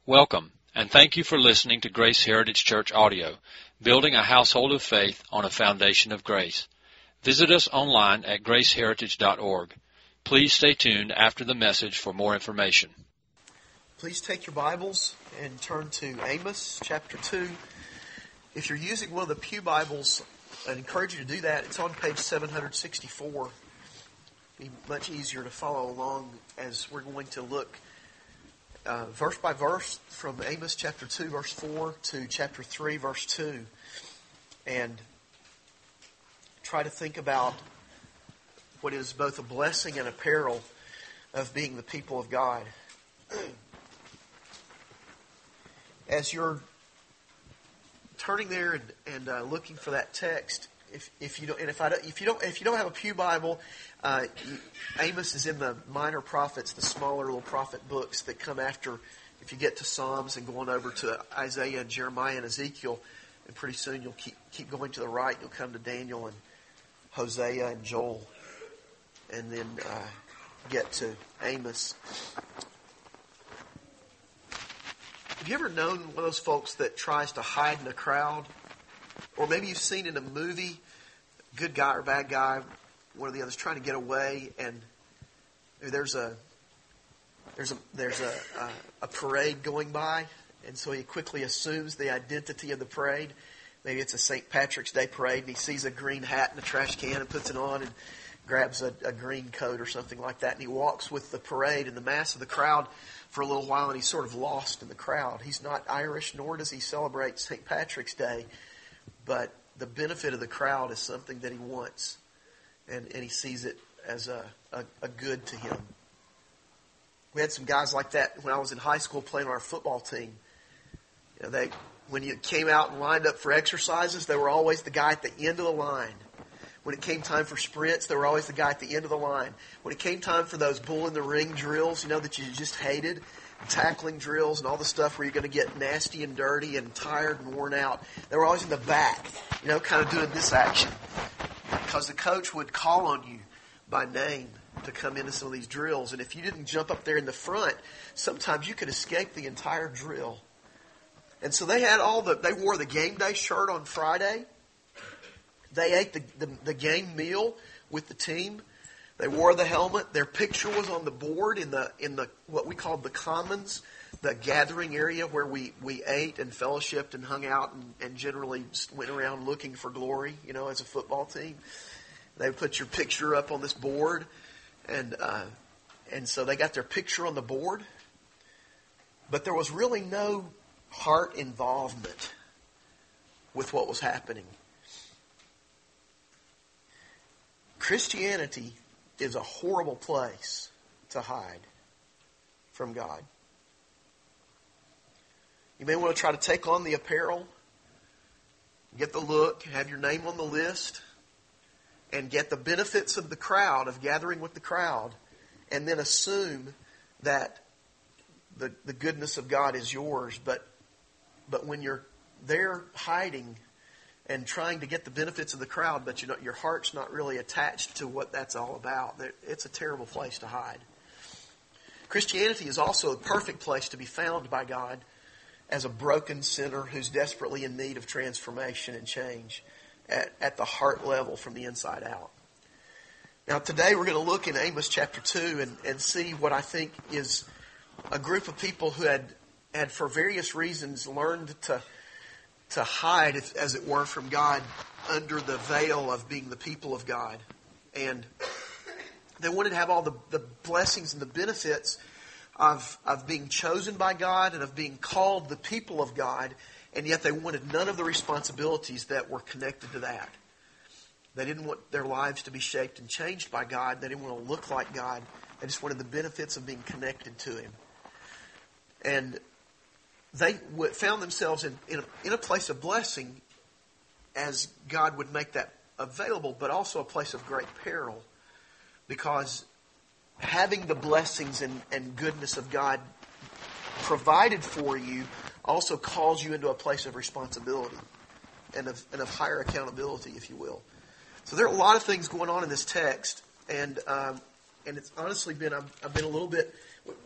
Welcome, and thank you for listening to Grace Heritage Church Audio, building a household of faith on a foundation of grace. Visit us online at graceheritage.org. Please stay tuned after the message for more information. Please take your Bibles and turn to Amos chapter 2. If you're using one of the Pew Bibles, I'd encourage you to do that. It's on page 764. It'll be much easier to follow along as we're going to look verse by verse from Amos chapter 2 verse 4 to chapter 3 verse 2 and try to think about what is both a blessing and a peril of being the people of God. As you're turning there and looking for that text, if you don't have a Pew Bible, Amos is in the minor prophets, the smaller little prophet books that come after. If you get to Psalms and going over to Isaiah and Jeremiah and Ezekiel, and pretty soon you'll keep going to the right. You'll come to Daniel and Hosea and Joel, and then get to Amos. Have you ever known one of those folks that tries to hide in a crowd? Or maybe you've seen in a movie, good guy or bad guy, one of the others trying to get away, and there's a parade going by, and so he quickly assumes the identity of the parade. Maybe it's a St. Patrick's Day parade, and he sees a green hat in a trash can and puts it on and grabs a green coat or something like that, and he walks with the parade and the mass of the crowd for a little while, and he's sort of lost in the crowd. He's not Irish, nor does he celebrate St. Patrick's Day, but the benefit of the crowd is something that he wants, and he sees it as a good to him. We had some guys like that when I was in high school playing on our football team. You know, when you came out and lined up for exercises, they were always the guy at the end of the line. When it came time for sprints, they were always the guy at the end of the line. When it came time for those bull in the ring drills, that you just hated, tackling drills and all the stuff where you're going to get nasty and dirty and tired and worn out, they were always in the back, kind of doing this action. Because the coach would call on you by name to come into some of these drills. And if you didn't jump up there in the front, sometimes you could escape the entire drill. And so they wore the game day shirt on Friday. They ate the game meal with the team. They wore the helmet. Their picture was on the board in the what we called the commons, the gathering area where we ate and fellowshipped and hung out and generally went around looking for glory, as a football team. They would put your picture up on this board, and so they got their picture on the board. But there was really no heart involvement with what was happening. Christianity is a horrible place to hide from God. You may want to try to take on the apparel, get the look, have your name on the list, and get the benefits of the crowd, of gathering with the crowd, and then assume that the goodness of God is yours. But when you're there hiding and trying to get the benefits of the crowd, but your heart's not really attached to what that's all about, it's a terrible place to hide. Christianity is also a perfect place to be found by God as a broken sinner who's desperately in need of transformation and change at the heart level from the inside out. Now today we're going to look in Amos chapter 2 and see what I think is a group of people who had for various reasons learned to hide, as it were, from God under the veil of being the people of God. And they wanted to have all the blessings and the benefits of being chosen by God and of being called the people of God, and yet they wanted none of the responsibilities that were connected to that. They didn't want their lives to be shaped and changed by God. They didn't want to look like God. They just wanted the benefits of being connected to Him. And they found themselves in a place of blessing as God would make that available, but also a place of great peril, because having the blessings and goodness of God provided for you also calls you into a place of responsibility and of higher accountability, if you will. So there are a lot of things going on in this text, and it's honestly been I've been a little bit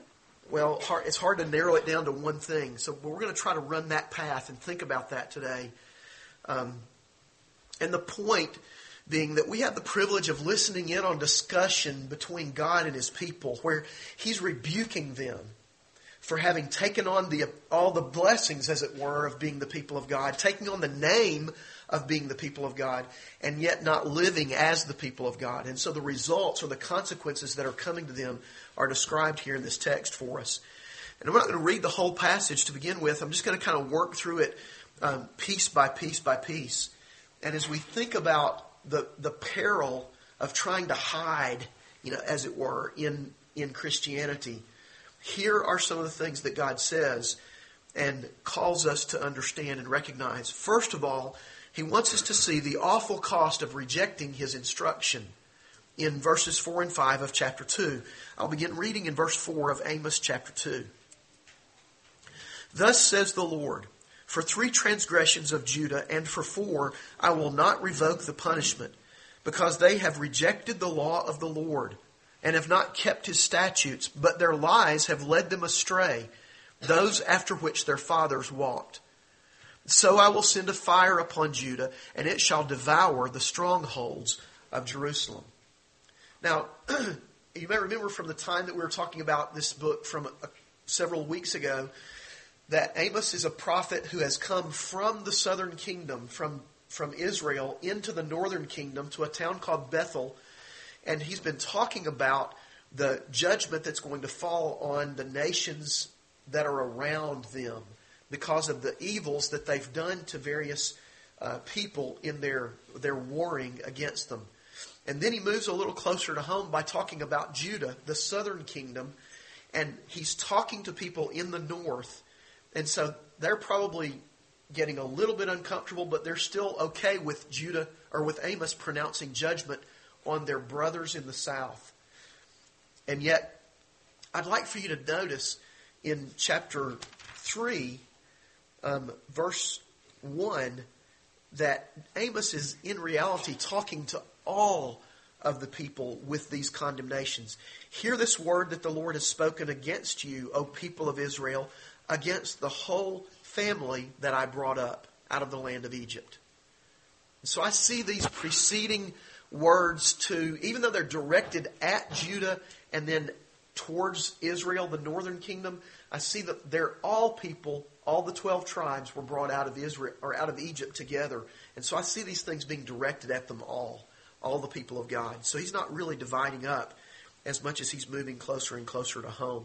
well, it's hard to narrow it down to one thing. So we're going to try to run that path and think about that today. And the point being that we have the privilege of listening in on discussion between God and His people, where He's rebuking them for having taken on all the blessings, as it were, of being the people of God, taking on the name of being the people of God, and yet not living as the people of God. And so the results or the consequences that are coming to them are described here in this text for us. And I'm not going to read the whole passage to begin with. I'm just going to kind of work through it piece by piece by piece. And as we think about the peril of trying to hide, as it were, in Christianity, here are some of the things that God says and calls us to understand and recognize. First of all, He wants us to see the awful cost of rejecting His instruction in verses 4 and 5 of chapter 2. I'll begin reading in verse 4 of Amos chapter 2. Thus says the Lord, for 3 transgressions of Judah and for 4 I will not revoke the punishment, because they have rejected the law of the Lord and have not kept His statutes, but their lies have led them astray, those after which their fathers walked. So I will send a fire upon Judah, and it shall devour the strongholds of Jerusalem. Now, you may remember from the time that we were talking about this book from several weeks ago, that Amos is a prophet who has come from the southern kingdom, from Israel, into the northern kingdom to a town called Bethel. And he's been talking about the judgment that's going to fall on the nations that are around them because of the evils that they've done to various people in their warring against them. And then he moves a little closer to home by talking about Judah, the southern kingdom, and he's talking to people in the north. And so they're probably getting a little bit uncomfortable, but they're still okay with Judah or with Amos pronouncing judgment on their brothers in the south. And yet, I'd like for you to notice in chapter 3, verse 1, that Amos is in reality talking to all of the people with these condemnations. Hear this word that the Lord has spoken against you, O people of Israel, against the whole family that I brought up out of the land of Egypt. So I see these preceding words even though they're directed at Judah and then towards Israel, the northern kingdom, I see that they're all people, all the 12 tribes were brought out of Israel or out of Egypt together. And so I see these things being directed at them all the people of God. So he's not really dividing up as much as he's moving closer and closer to home.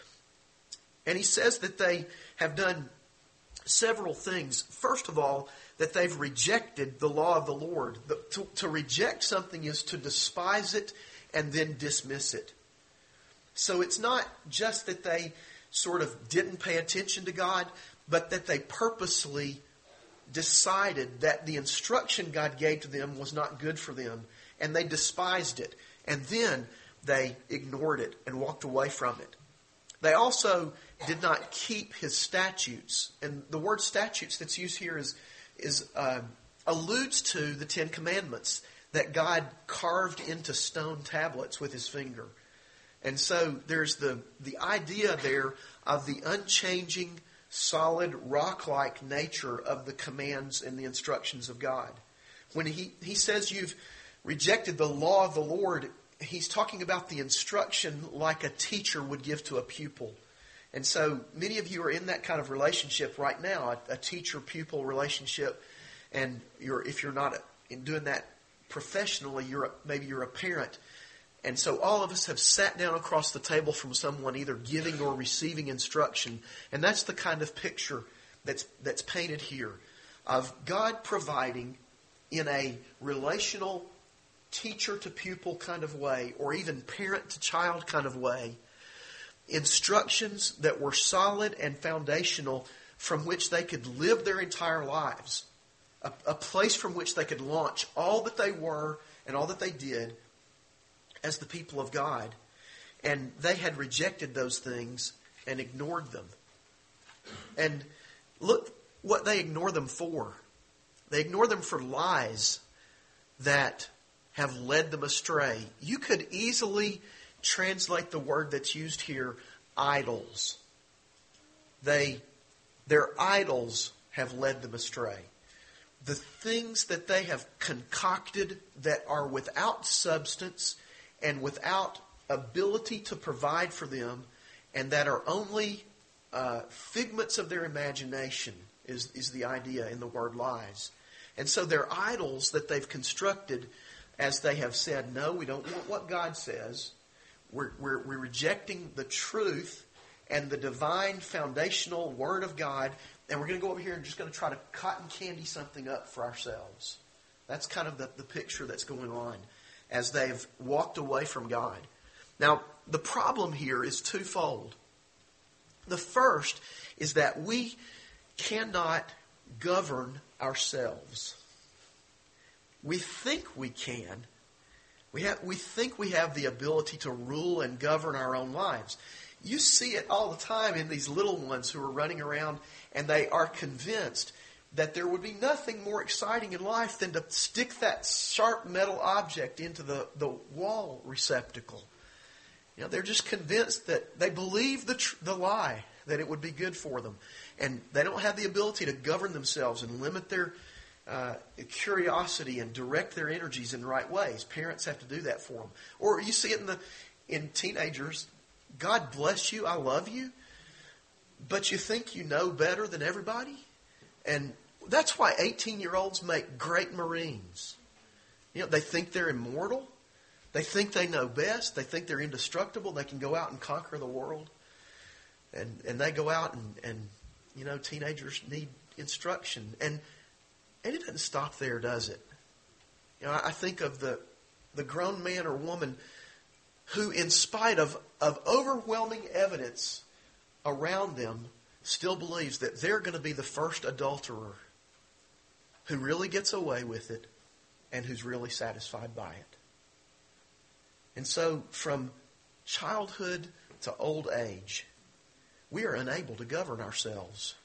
And he says that they have done several things. First of all, that they've rejected the law of the Lord. To reject something is to despise it and then dismiss it. So it's not just that they sort of didn't pay attention to God, but that they purposely decided that the instruction God gave to them was not good for them, and they despised it. And then they ignored it and walked away from it. They also did not keep His statutes. And the word statutes that's used here alludes to the 10 Commandments that God carved into stone tablets with His finger. And so there's the idea there of the unchanging, solid, rock-like nature of the commands and the instructions of God. When he says you've rejected the law of the Lord, he's talking about the instruction like a teacher would give to a pupil. And so many of you are in that kind of relationship right now, a teacher-pupil relationship. And if you're not doing that professionally, maybe you're a parent. And so all of us have sat down across the table from someone either giving or receiving instruction. And that's the kind of picture that's painted here of God providing in a relational teacher-to-pupil kind of way, or even parent-to-child kind of way, instructions that were solid and foundational from which they could live their entire lives. A place from which they could launch all that they were and all that they did as the people of God. And they had rejected those things and ignored them. And look what they ignore them for. They ignore them for lies that have led them astray. You could easily translate the word that's used here idols. Their idols have led them astray. The things that they have concocted that are without substance and without ability to provide for them, and that are only figments of their imagination, is the idea in the word lies. And so their idols that they've constructed, as they have said, no, we don't want what God says. We're rejecting the truth and the divine foundational Word of God, and we're going to go over here and just going to try to cotton candy something up for ourselves. That's kind of the picture that's going on as they've walked away from God. Now, the problem here is twofold. The first is that we cannot govern ourselves. We think we can. We think we have the ability to rule and govern our own lives. You see it all the time in these little ones who are running around, and they are convinced that there would be nothing more exciting in life than to stick that sharp metal object into the wall receptacle. You know, they're just convinced that they believe the lie, that it would be good for them. And they don't have the ability to govern themselves and limit their curiosity and direct their energies in the right ways. Parents have to do that for them. Or you see it in teenagers. God bless you, I love you, but you think you know better than everybody? And that's why 18-year-olds make great Marines. You know, they think they're immortal. They think they know best. They think they're indestructible. They can go out and conquer the world. And they go out and you know, teenagers need instruction. And it doesn't stop there, does it? You know, I think of the grown man or woman who, in spite of overwhelming evidence around them, still believes that they're going to be the first adulterer who really gets away with it and who's really satisfied by it. And so, from childhood to old age, we are unable to govern ourselves.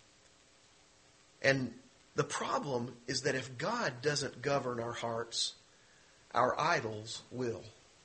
And the problem is that if God doesn't govern our hearts, our idols will.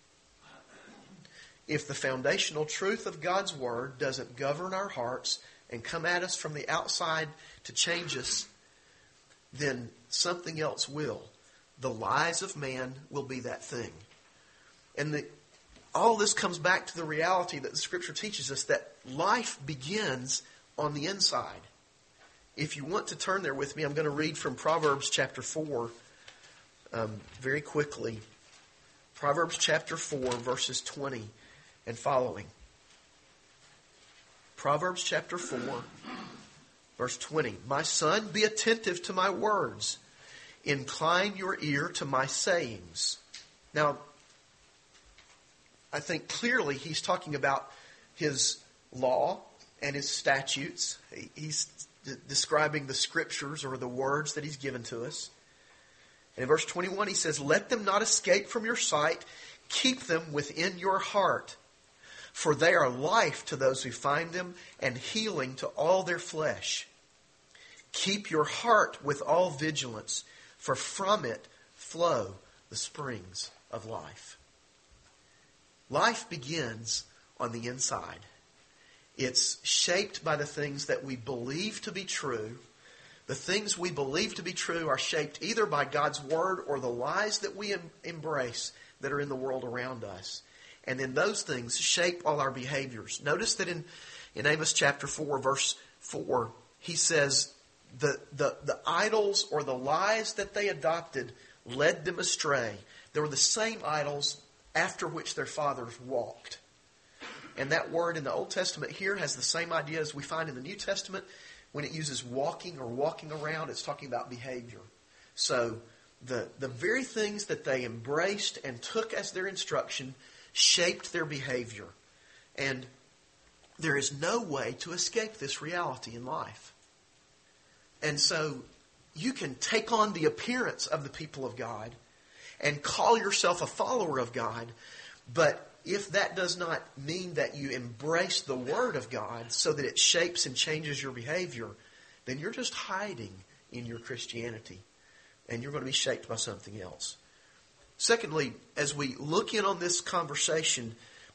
If the foundational truth of God's Word doesn't govern our hearts and come at us from the outside to change us, then something else will. The lies of man will be that thing. And all this comes back to the reality that the Scripture teaches us, that life begins on the inside. If you want to turn there with me, I'm going to read from Proverbs chapter 4 very quickly. Proverbs chapter 4, verses 20 and following. Proverbs chapter 4, verse 20. My son, be attentive to my words. Incline your ear to my sayings. Now, I think clearly he's talking about his law and his statutes. He's describing the scriptures or the words that he's given to us. And in verse 21 he says, let them not escape from your sight. Keep them within your heart. For they are life to those who find them and healing to all their flesh. Keep your heart with all vigilance, for from it flow the springs of life. Life begins on the inside. It's shaped by the things that we believe to be true. The things we believe to be true are shaped either by God's Word or the lies that we embrace that are in the world around us. And then those things shape all our behaviors. Notice that in Amos chapter 4, verse 4, he says the idols or the lies that they adopted led them astray. They were the same idols after which their fathers walked. And that word in the Old Testament here has the same idea as we find in the New Testament. When it uses walking or walking around, it's talking about behavior. So the very things that they embraced and took as their instruction shaped their behavior. And there is no way to escape this reality in life. And so you can take on the appearance of the people of God and call yourself a follower of God, but if that does not mean that you embrace the Word of God so that it shapes and changes your behavior, then you're just hiding in your Christianity and you're going to be shaped by something else. Secondly, as we look in on this conversation,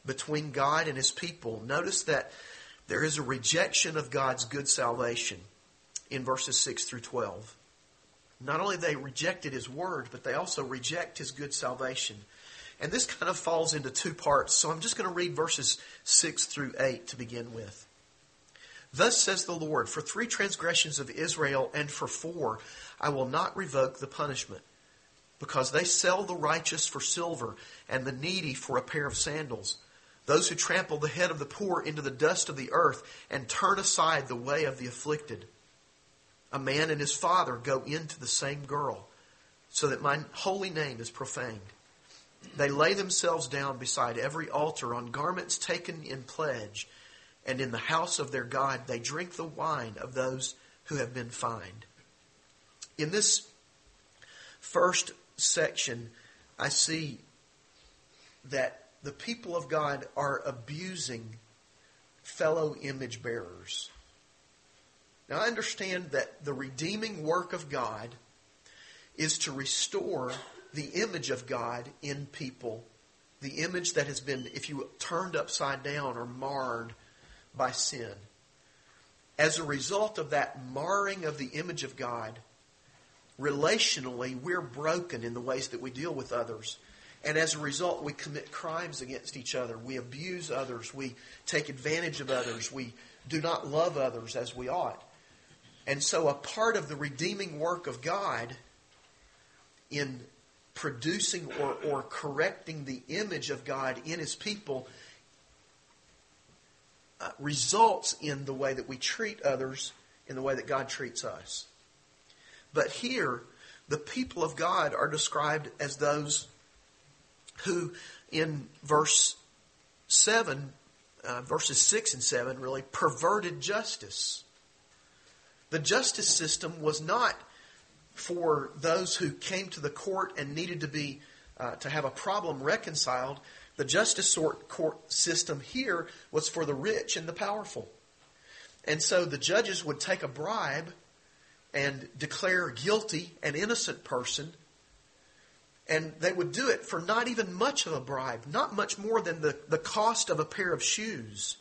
between God and His people, notice that there is a rejection of God's good salvation in verses 6 through 12. Not only they rejected His word, but they also reject His good salvation. And this kind of falls into two parts. So I'm just going to read verses 6 through 8 to begin with. Thus says the Lord, for 3 transgressions of Israel and for 4, I will not revoke the punishment. Because they sell the righteous for silver and the needy for a pair of sandals. Those who trample the head of the poor into the dust of the earth and turn aside the way of the afflicted. A man and his father go into the same girl, so that my holy name is profaned. They lay themselves down beside every altar on garments taken in pledge, and in the house of their God they drink the wine of those who have been fined. In this first section, I see that the people of God are abusing fellow image bearers. Now, I understand that the redeeming work of God is to restore the image of God in people, the image that has been, if you turned upside down or marred by sin. As a result of that marring of the image of God, relationally, we're broken in the ways that we deal with others. And as a result, we commit crimes against each other. We abuse others. We take advantage of others. We do not love others as we ought. And so a part of the redeeming work of God in producing or correcting the image of God in His people results in the way that we treat others, in the way that God treats us. But here, the people of God are described as those who, in verse 7, verses 6 and 7, really perverted justice. The justice system was not for those who came to the court and needed to be to have a problem reconciled. The justice court system here was for the rich and the powerful. And so the judges would take a bribe and declare guilty an innocent person. And they would do it for not even much of a bribe, not much more than the cost of a pair of shoes.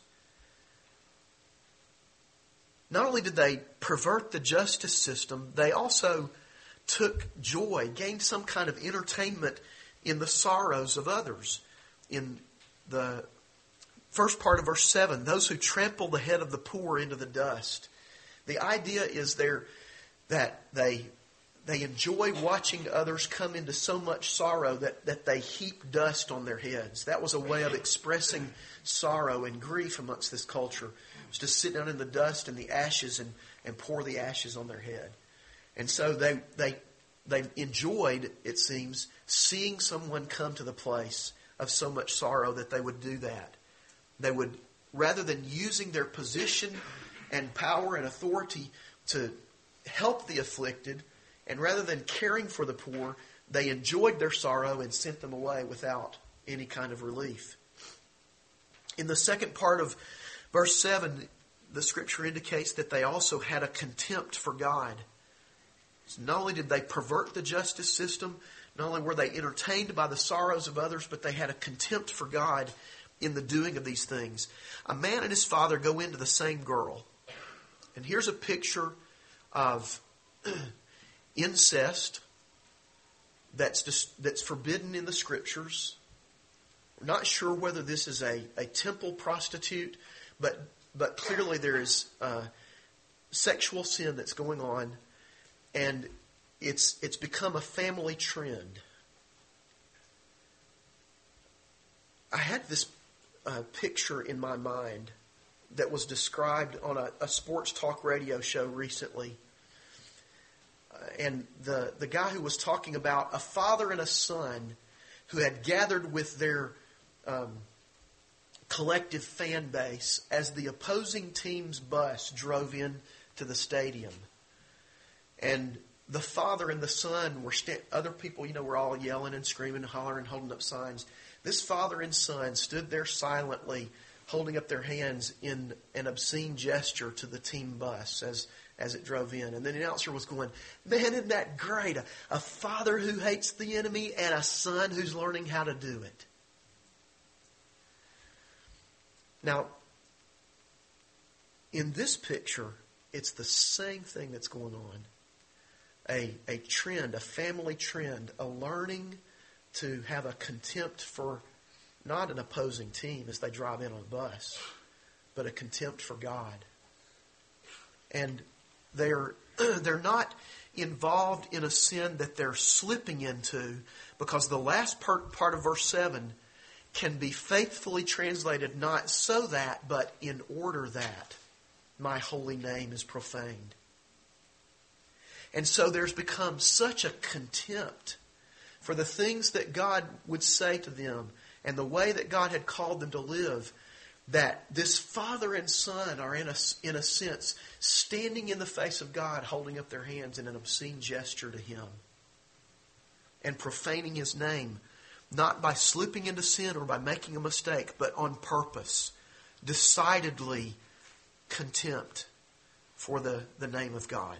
Not only did they pervert the justice system, they also took joy, gained some kind of entertainment in the sorrows of others. In the first part of verse 7, those who trample the head of the poor into the dust. The idea is that they enjoy watching others come into so much sorrow that they heap dust on their heads. That was a way of expressing sorrow and grief amongst this culture. It was to sit down in the dust and the ashes and pour the ashes on their head. And so they enjoyed, it seems, seeing someone come to the place of so much sorrow that they would do that. They would, rather than using their position and power and authority to help the afflicted, and rather than caring for the poor, they enjoyed their sorrow and sent them away without any kind of relief. In the second part of verse 7, the Scripture indicates that they also had a contempt for God. So not only did they pervert the justice system, not only were they entertained by the sorrows of others, but they had a contempt for God in the doing of these things. A man and his father go into the same girl. And here's a picture of incest that's forbidden in the Scriptures. We're not sure whether this is a temple prostitute, but clearly there is sexual sin that's going on, and it's become a family trend. I had this picture in my mind that was described on a sports talk radio show recently. And the guy who was talking about a father and a son who had gathered with their collective fan base as the opposing team's bus drove in to the stadium. And the father and the son were other people, were all yelling and screaming and hollering and holding up signs. This father and son stood there silently, holding up their hands in an obscene gesture to the team bus as it drove in. And the announcer was going, "Man, isn't that great? A father who hates the enemy and a son who's learning how to do it." Now, in this picture, it's the same thing that's going on. A trend, a family trend, a learning to have a contempt for not an opposing team as they drive in on a bus, but a contempt for God. And they're not involved in a sin that they're slipping into, because the last part of verse 7 can be faithfully translated not so that, but in order that my holy name is profaned. And so there's become such a contempt for the things that God would say to them and the way that God had called them to live, that this father and son are in a sense standing in the face of God, holding up their hands in an obscene gesture to Him and profaning His name, not by slipping into sin or by making a mistake, but on purpose, decidedly contempt for the name of God.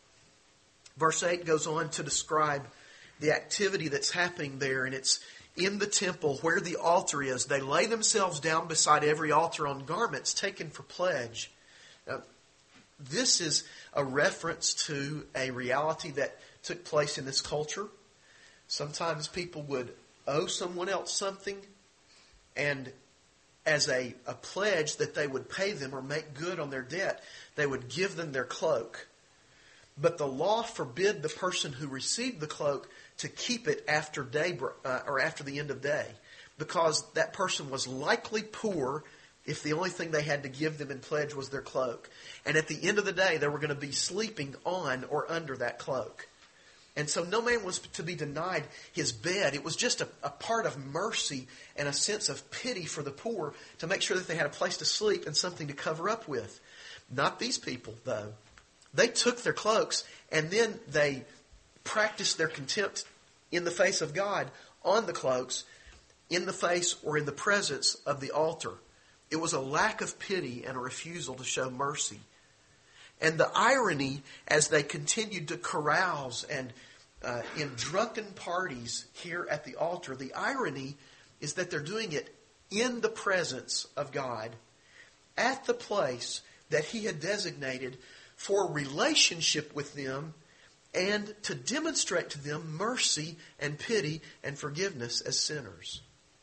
Verse 8 goes on to describe the activity that's happening there, and it's in the temple where the altar is. They lay themselves down beside every altar on garments taken for pledge. Now, this is a reference to a reality that took place in this culture. Sometimes people would owe someone else something, and as a pledge that they would pay them or make good on their debt, they would give them their cloak. But the law forbid the person who received the cloak to keep it after or after the end of day, because that person was likely poor if the only thing they had to give them in pledge was their cloak. And at the end of the day, they were going to be sleeping on or under that cloak. And so no man was to be denied his bed. It was just a part of mercy and a sense of pity for the poor to make sure that they had a place to sleep and something to cover up with. Not these people, though. They took their cloaks and then they practiced their contempt in the face of God on the cloaks, in the face or in the presence of the altar. It was a lack of pity and a refusal to show mercy. And the irony, as they continued to carouse and in drunken parties here at the altar, the irony is that they're doing it in the presence of God, at the place that He had designated for relationship with them and to demonstrate to them mercy and pity and forgiveness as sinners.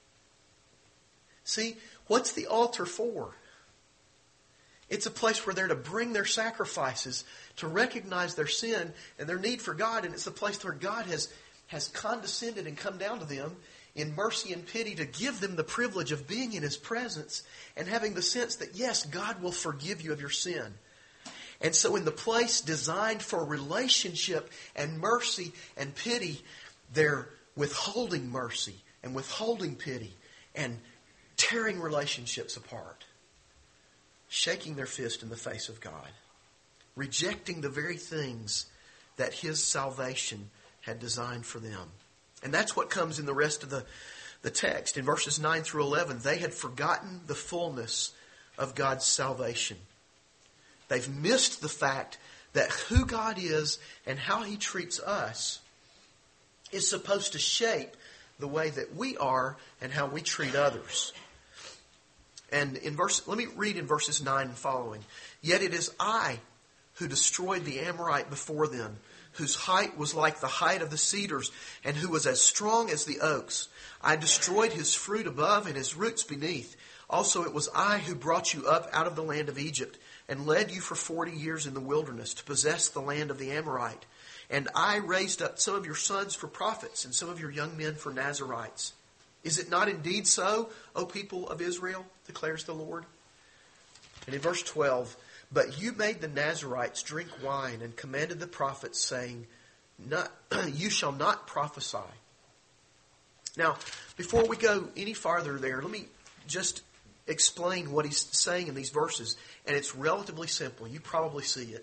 See, what's the altar for? It's a place where they're to bring their sacrifices, to recognize their sin and their need for God. And it's a place where God has condescended and come down to them in mercy and pity to give them the privilege of being in His presence and having the sense that, yes, God will forgive you of your sin. And so in the place designed for relationship and mercy and pity, they're withholding mercy and withholding pity and tearing relationships apart, shaking their fist in the face of God, rejecting the very things that His salvation had designed for them. And that's what comes in the rest of the text. In verses 9 through 11, they had forgotten the fullness of God's salvation. They've missed the fact that who God is and how He treats us is supposed to shape the way that we are and how we treat others. And let me read in verses 9 and following. Yet it is I who destroyed the Amorite before them, whose height was like the height of the cedars, and who was as strong as the oaks. I destroyed his fruit above and his roots beneath. Also it was I who brought you up out of the land of Egypt, and led you for 40 years in the wilderness to possess the land of the Amorite. And I raised up some of your sons for prophets, and some of your young men for Nazirites. Is it not indeed so, O people of Israel, declares the Lord? And in verse 12, but you made the Nazirites drink wine and commanded the prophets, saying, you shall not prophesy. Now, before we go any farther there, let me just explain what he's saying in these verses. And it's relatively simple. You probably see it.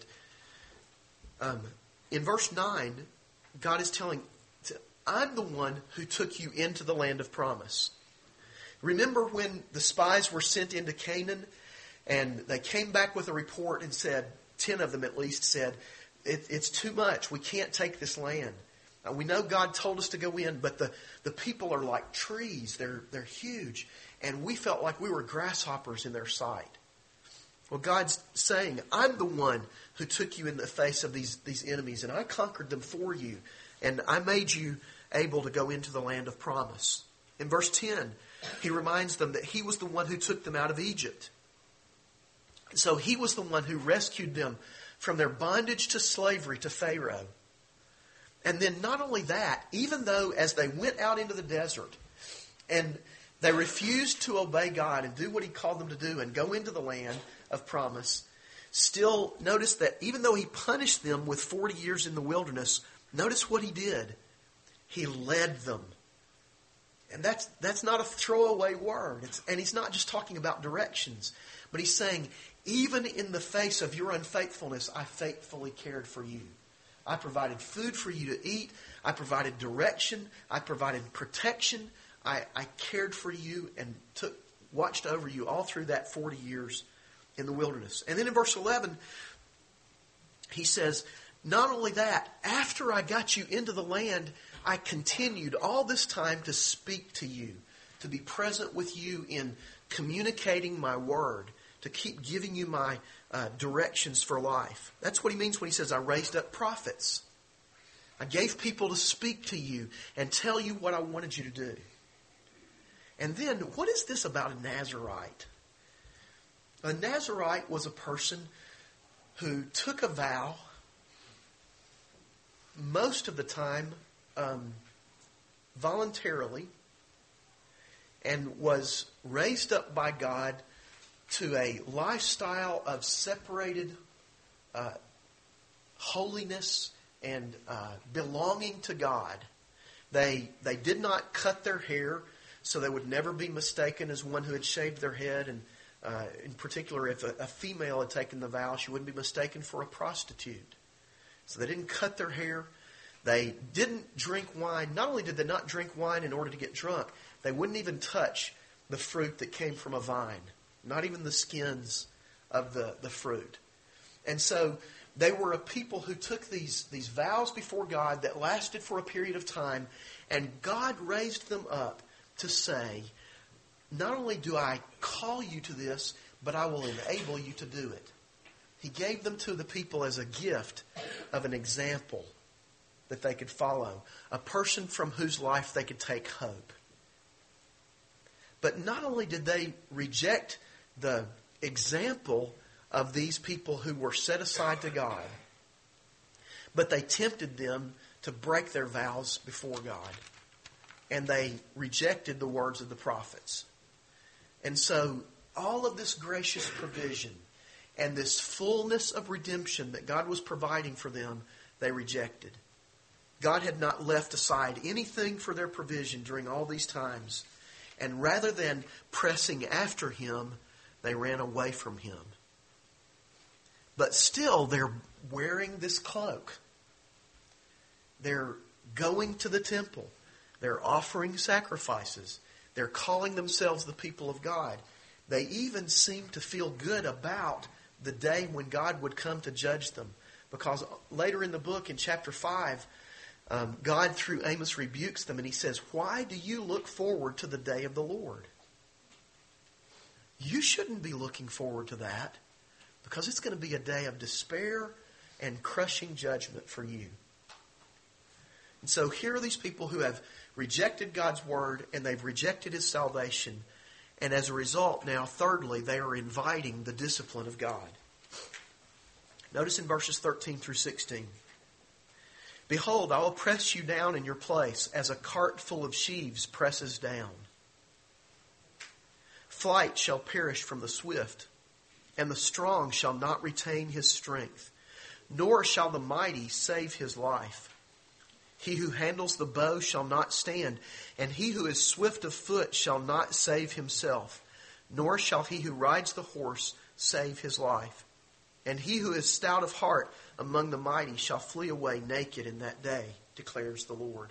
In verse 9, God is telling, I'm the one who took you into the land of promise. Remember when the spies were sent into Canaan and they came back with a report and said, 10 of them at least said, it's too much. We can't take this land. We know God told us to go in, but the people are like trees. They're huge. and we felt like we were grasshoppers in their sight. Well, God's saying, I'm the one who took you in the face of these enemies, and I conquered them for you, and I made you able to go into the land of promise. In verse 10, he reminds them that he was the one who took them out of Egypt. So he was the one who rescued them from their bondage to slavery to Pharaoh. And then not only that, even though as they went out into the desert and they refused to obey God and do what he called them to do and go into the land of promise, still notice that even though he punished them with 40 years in the wilderness, notice what he did. He led them. And that's not a throwaway word. And he's not just talking about directions, but he's saying, even in the face of your unfaithfulness, I faithfully cared for you. I provided food for you to eat. I provided direction. I provided protection. I cared for you and watched over you all through that 40 years in the wilderness. And then in verse 11, he says, not only that, after I got you into the land, I continued all this time to speak to you, to be present with you in communicating my word, to keep giving you my directions for life. That's what he means when he says, I raised up prophets. I gave people to speak to you and tell you what I wanted you to do. And then, what is this about a Nazirite? A Nazirite was a person who took a vow, most of the time voluntarily, and was raised up by God to a lifestyle of separated holiness and belonging to God. They did not cut their hair, so they would never be mistaken as one who had shaved their head. And in particular, if a female had taken the vow, she wouldn't be mistaken for a prostitute. So they didn't cut their hair. They didn't drink wine. Not only did they not drink wine in order to get drunk, they wouldn't even touch the fruit that came from a vine. Not even the skins of the fruit. And so they were a people who took these vows before God that lasted for a period of time. And God raised them up to say, not only do I call you to this, but I will enable you to do it. He gave them to the people as a gift of an example that they could follow. A person from whose life they could take hope. But not only did they reject the example of these people who were set aside to God, but they tempted them to break their vows before God. And they rejected the words of the prophets. And so all of this gracious provision and this fullness of redemption that God was providing for them, they rejected. God had not left aside anything for their provision during all these times. And rather than pressing after Him, they ran away from Him. But still, they're wearing this cloak. They're going to the temple. They're offering sacrifices. They're calling themselves the people of God. They even seem to feel good about the day when God would come to judge them. Because later in the book, in chapter 5, God through Amos rebukes them and he says, why do you look forward to the day of the Lord? You shouldn't be looking forward to that, because it's going to be a day of despair and crushing judgment for you. And so here are these people who have rejected God's word and they've rejected His salvation. And as a result now, thirdly, they are inviting the discipline of God. Notice in verses 13 through 16. Behold, I will press you down in your place as a cart full of sheaves presses down. Flight shall perish from the swift, and the strong shall not retain his strength, nor shall the mighty save his life. He who handles the bow shall not stand, and he who is swift of foot shall not save himself, nor shall he who rides the horse save his life. And he who is stout of heart among the mighty shall flee away naked in that day, declares the Lord.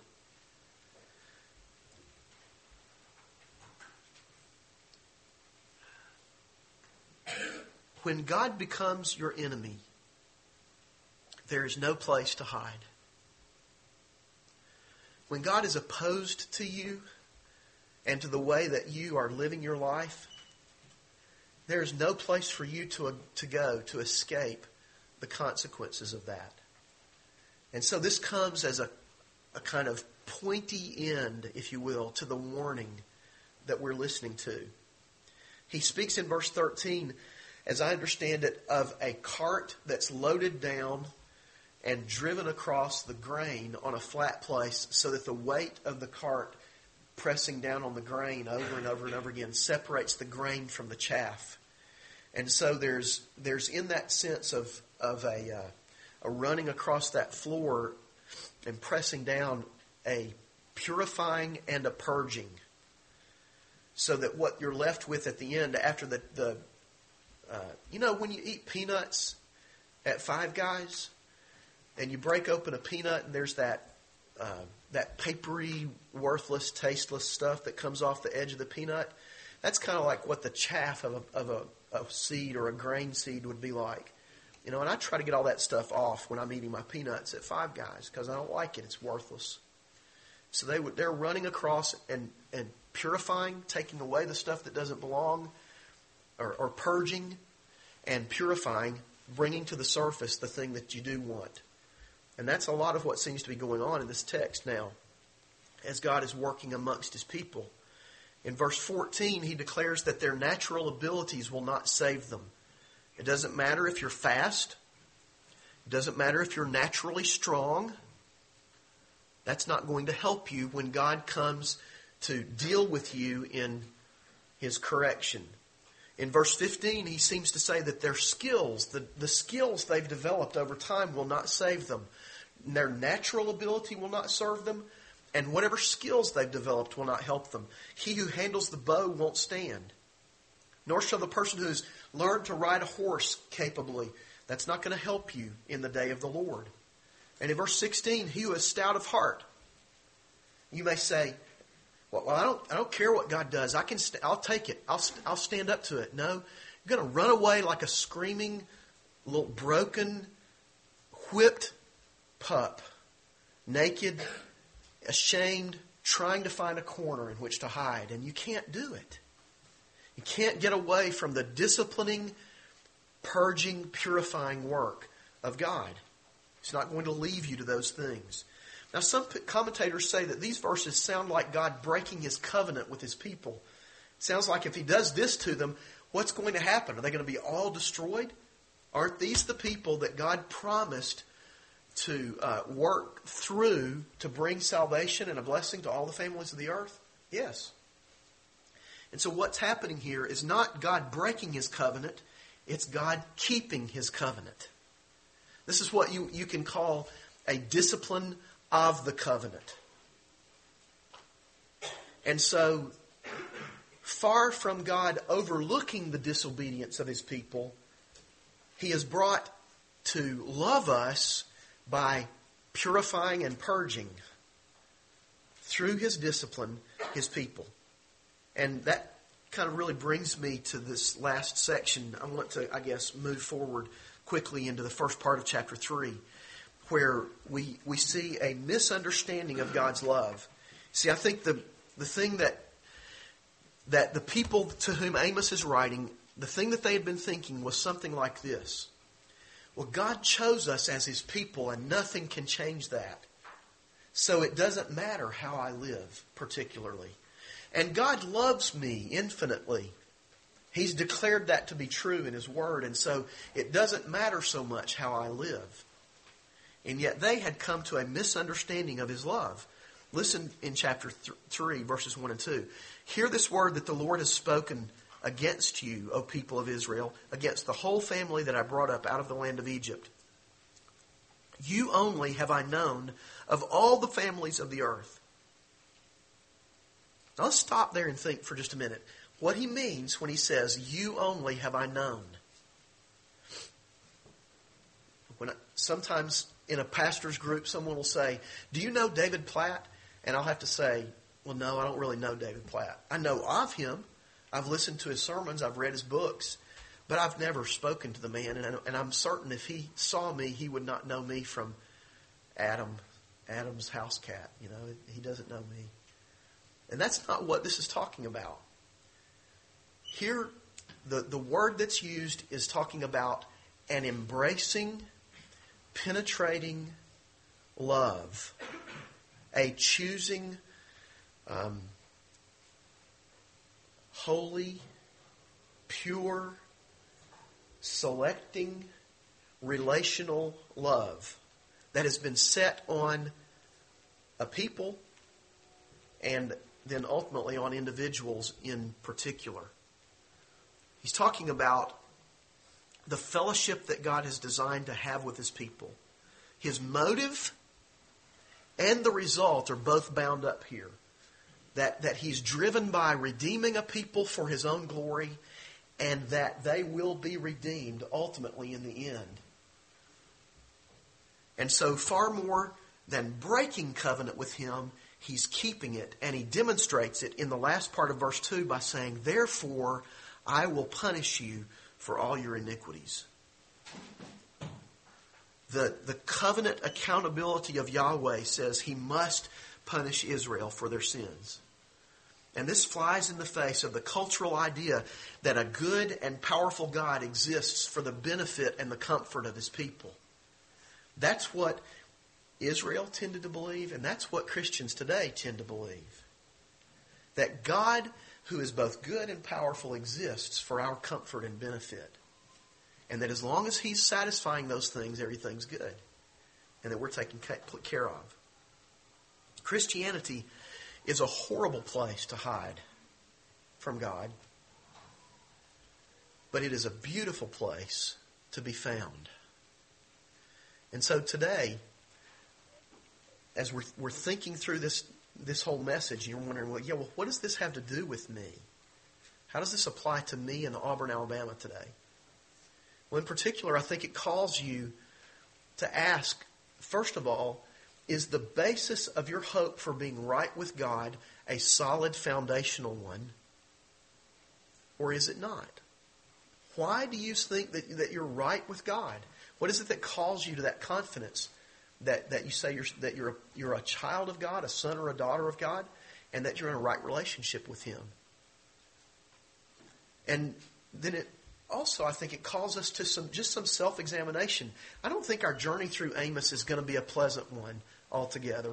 When God becomes your enemy, there is no place to hide. When God is opposed to you, and to the way that you are living your life, there is no place for you to go to escape the consequences of that. And so this comes as a kind of pointy end, if you will, to the warning that we're listening to. He speaks in verse 13, as I understand it, of a cart that's loaded down and driven across the grain on a flat place so that the weight of the cart pressing down on the grain over and over and over again separates the grain from the chaff. And so there's in that sense of a running across that floor and pressing down, a purifying and a purging, so that what you're left with at the end after the when you eat peanuts at Five Guys and you break open a peanut and there's that papery, worthless, tasteless stuff that comes off the edge of the peanut, that's kind of like what the chaff of a seed or a grain seed would be like. And I try to get all that stuff off when I'm eating my peanuts at Five Guys because I don't like it. It's worthless. So they're running across and purifying, taking away the stuff that doesn't belong, or purging and purifying, bringing to the surface the thing that you do want. And that's a lot of what seems to be going on in this text now as God is working amongst His people. In verse 14, He declares that their natural abilities will not save them. It doesn't matter if you're fast. It doesn't matter if you're naturally strong. That's not going to help you when God comes to deal with you in His correction. In verse 15, He seems to say that their skills, the skills they've developed over time will not save them. Their natural ability will not serve them, and whatever skills they've developed will not help them. He who handles the bow won't stand, nor shall the person who's learned to ride a horse capably. That's not going to help you in the day of the Lord. And in verse 16, he who is stout of heart. You may say, well, I don't care what God does. I'll take it. I'll stand up to it. No, you're going to run away like a screaming, little broken, whipped pup, naked, ashamed, trying to find a corner in which to hide. And you can't do it. You can't get away from the disciplining, purging, purifying work of God. It's not going to leave you to those things. Now, some commentators say that these verses sound like God breaking His covenant with His people. It sounds like if He does this to them, what's going to happen? Are they going to be all destroyed? Aren't these the people that God promised to work through to bring salvation and a blessing to all the families of the earth? Yes. And so what's happening here is not God breaking His covenant, it's God keeping His covenant. This is what you can call a discipline of the covenant. And so, far from God overlooking the disobedience of His people, He is brought to love us by purifying and purging through His discipline, His people. And that kind of really brings me to this last section. I want to, move forward quickly into the first part of chapter 3, where we see a misunderstanding of God's love. See, I think the thing that the people to whom Amos is writing, the thing that they had been thinking was something like this. Well, God chose us as His people, and nothing can change that. So it doesn't matter how I live, particularly. And God loves me infinitely. He's declared that to be true in His Word, and so it doesn't matter so much how I live. And yet they had come to a misunderstanding of His love. Listen in chapter 3, verses 1 and 2. Hear this word that the Lord has spoken against you, O people of Israel, against the whole family that I brought up out of the land of Egypt. You only have I known of all the families of the earth. Now let's stop there and think for just a minute. What he means when he says, you only have I known. Sometimes in a pastor's group, someone will say, do you know David Platt? And I'll have to say, well, no, I don't really know David Platt. I know of him. I've listened to his sermons. I've read his books. But I've never spoken to the man. And I'm certain if he saw me, he would not know me from Adam's house cat. You know, he doesn't know me. And that's not what this is talking about. Here, the word that's used is talking about an embracing, penetrating love. A choosing, holy, pure, selecting, relational love that has been set on a people and then ultimately on individuals in particular. He's talking about the fellowship that God has designed to have with His people. His motive and the result are both bound up here. That He's driven by redeeming a people for His own glory, and that they will be redeemed ultimately in the end. And so far more than breaking covenant with Him, He's keeping it, and He demonstrates it in the last part of verse 2 by saying, "Therefore I will punish you for all your iniquities." The covenant accountability of Yahweh says He must punish Israel for their sins. And this flies in the face of the cultural idea that a good and powerful God exists for the benefit and the comfort of His people. That's what Israel tended to believe, and that's what Christians today tend to believe. That God, who is both good and powerful, exists for our comfort and benefit. And that as long as He's satisfying those things, everything's good. And that we're taken care of. Christianity is a horrible place to hide from God. But it is a beautiful place to be found. And so today, as we're thinking through this whole message, you're wondering, well, what does this have to do with me? How does this apply to me in Auburn, Alabama today? Well, in particular, I think it calls you to ask, first of all, is the basis of your hope for being right with God a solid foundational one? Or is it not? Why do you think that you're right with God? What is it that calls you to that confidence that you say you're a child of God, a son or a daughter of God, and that you're in a right relationship with Him? And then it also, I think it calls us to some self-examination. I don't think our journey through Amos is going to be a pleasant one altogether.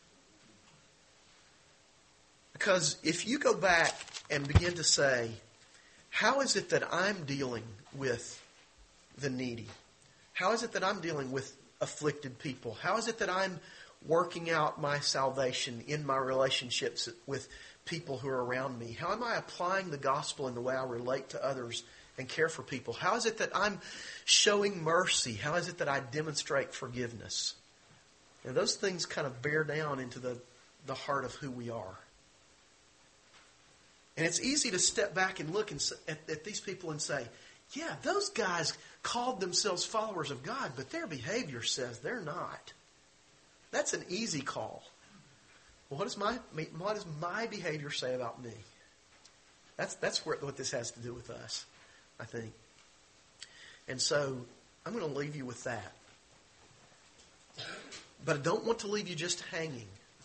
Because if you go back and begin to say, how is it that I'm dealing with the needy? How is it that I'm dealing with afflicted people? How is it that I'm working out my salvation in my relationships with people who are around me? How am I applying the gospel in the way I relate to others and care for people? How is it that I'm showing mercy? How is it that I demonstrate forgiveness? And those things kind of bear down into the heart of who we are. And it's easy to step back and look at these people and say, yeah, those guys called themselves followers of God, but their behavior says they're not. That's an easy call. Well, what does my behavior say about me? That's what this has to do with us, I think. And so I'm going to leave you with that. But I don't want to leave you just hanging.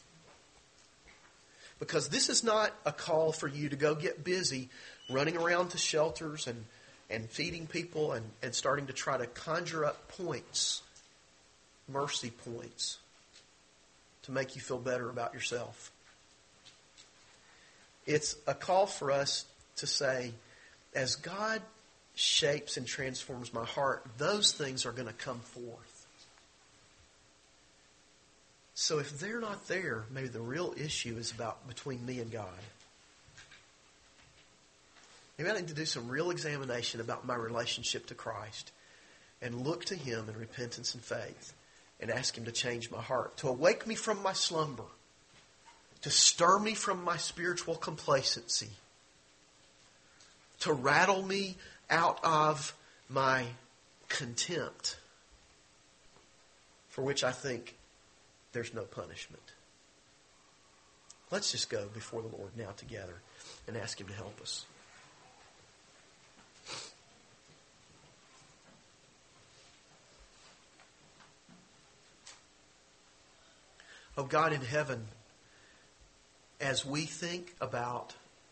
Because this is not a call for you to go get busy running around to shelters and feeding people and starting to try to conjure up points, mercy points, to make you feel better about yourself. It's a call for us to say, as God shapes and transforms my heart, those things are going to come forth. So if they're not there, maybe the real issue is between me and God. Maybe I need to do some real examination about my relationship to Christ and look to Him in repentance and faith and ask Him to change my heart, to awake me from my slumber, to stir me from my spiritual complacency, to rattle me out of my contempt, for which I think there's no punishment. Let's just go before the Lord now together and ask Him to help us. Oh God in heaven, as we think about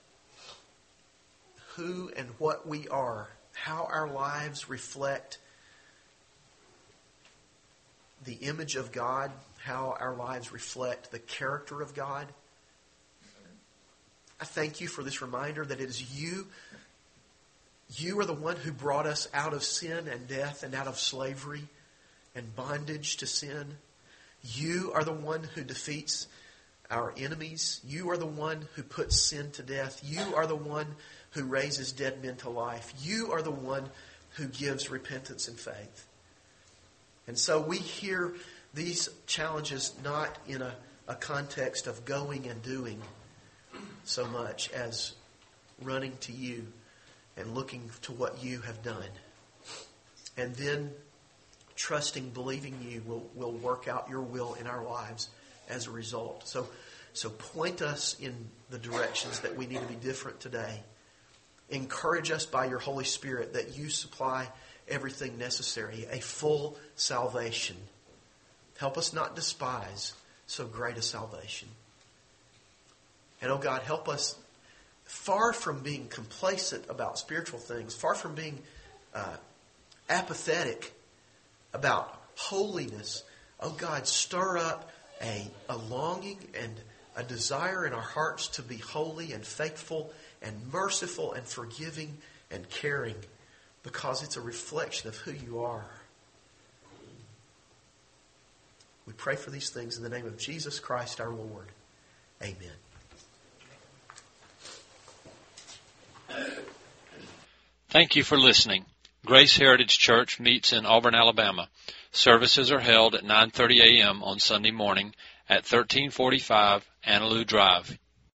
who and what we are, how our lives reflect the image of God, how our lives reflect the character of God. I thank you for this reminder that it is you. You are the one who brought us out of sin and death and out of slavery and bondage to sin. You are the one who defeats our enemies. You are the one who puts sin to death. You are the one who raises dead men to life. You are the one who gives repentance and faith. And so we hear these challenges not in a context of going and doing so much as running to you and looking to what you have done. And then trusting, believing you will work out your will in our lives as a result. So point us in the directions that we need to be different today. Encourage us by your Holy Spirit that you supply everything necessary, a full salvation. Help us not despise so great a salvation. And oh God, help us, far from being complacent about spiritual things, far from being apathetic about holiness, oh God, stir up a longing and a desire in our hearts to be holy and faithful and merciful and forgiving and caring, because it's a reflection of who you are. We pray for these things in the name of Jesus Christ our Lord. Amen. Thank you for listening. Grace Heritage Church meets in Auburn, Alabama. Services are held at 9:30 a.m. on Sunday morning at 1345 Annaloo Drive,